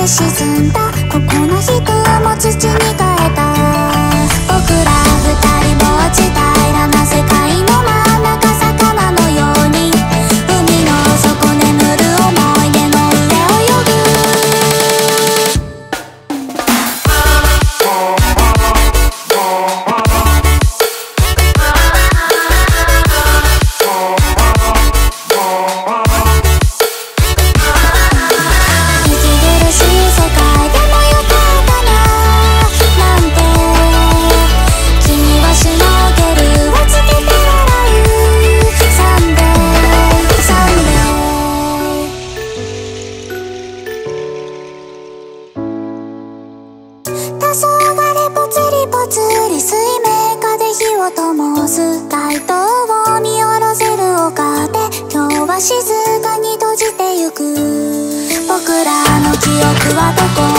で沈んだここの日雲も土に変えた。僕ら二人も落ち平らな世界の真ん中魚のように海の底眠る思い出の上泳ぐ。黄昏ぽつりぽつり水面下で火を灯す街灯を見下ろせる丘で今日は静かに閉じてゆく。僕らの記憶はどこ